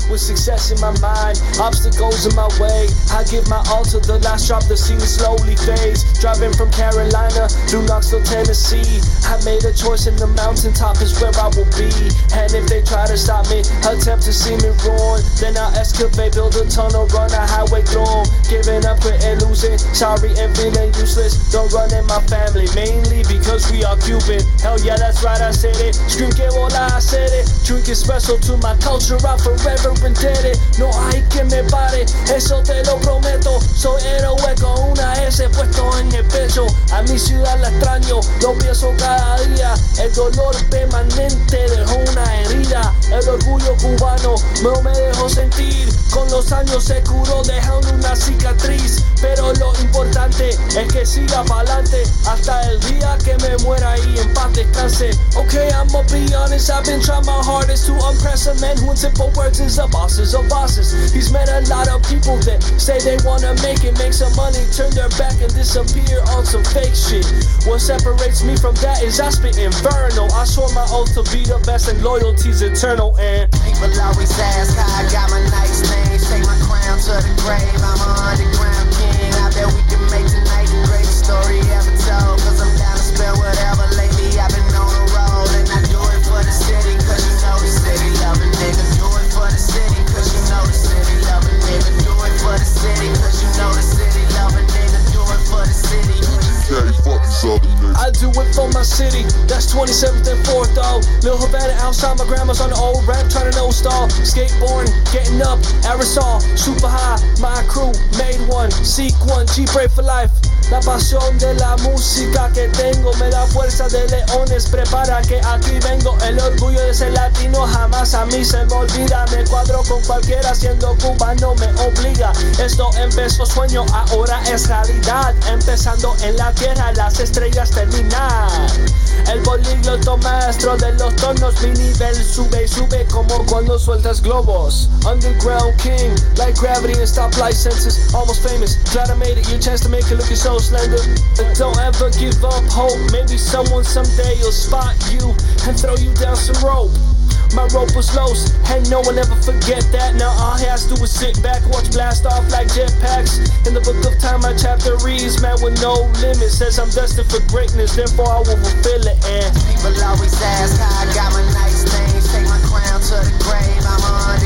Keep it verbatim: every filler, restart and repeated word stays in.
with success in my mind, obstacles in my way. I give my all to the last drop, the scene slowly fades. Driving from Carolina through Knoxville, Tennessee. I made a choice and the mountaintop is where I will be. And if they try to stop me, attempt to see me ruin, then I'll excavate, build a tunnel, run a highway through 'em. Giving up, quitting, losing, sorry and feeling useless. Don't run in my family, mainly because we are Cuban. Hell yeah, that's right, I said it. Scream que vola, I said it. Drink espresso to my culture, I'm forever indebted. No hay que me pare, eso te lo prometo. Soy héroe con una S puesto en el pecho. A mi ciudad la extraño, lo pienso cada día. El dolor permanente dejó una herida. El orgullo cubano no me dejó sentir. Con los años se curó dejando una cicatriz. Pero lo importante es que siga pa'lante hasta el día que me muera y en paz descanse. Okay, I'ma be honest, I've been trying my hardest to impress a man who in simple words is a boss is a bosses. He's met a lot of people that say they wanna make it, make some money, turn their back and disappear on some fake shit. What separates me from that is I spit inferno. I swore my oath to be the best and loyalty's eternal. And people always ask how I got my nice name. Take my crown to the grave, I'm an underground king. I bet we can make tonight the greatest story ever told. Cause I'm down to spend whatever. Lately I've been on a roll. And I do it for the city, cause you know the city love a nigga. Do it for the city, cause you know the city love a nigga. Do it for the city, cause you know the city love a nigga. Do it for the city. I do it for my city, that's twenty-seventh and fourth though. Lil Havana outside my grandma's on the old rap, trying to no stall. Skateboarding, getting up, aerosol, super high. My crew made one, seek one, G-Break for life. La pasión de la música que tengo me da fuerza de leones, prepara que aquí vengo. El orgullo de ser latino jamás a mí se me olvida. Me cuadro con cualquiera, siendo cubano me obliga. Esto empezó sueño, ahora es realidad. Empezando en la tierra, las estrellas terminan. El políglota maestro de los tonos, mi nivel sube y sube como cuando sueltas globos. Underground king, like gravity and stoplight sensors. Almost famous, glad I made it, your chance to make it looking so slender. But don't ever give up hope, maybe someone someday will spot you and throw you down some rope. My rope was loose, and no one ever forget that. Now all he has to do is sit back, watch blast off like jetpacks. In the book of time, my chapter reads, man with no limit. Says I'm destined for greatness, therefore I will fulfill it. And people always ask how I got my nice name. Take my crown to the grave, I'm on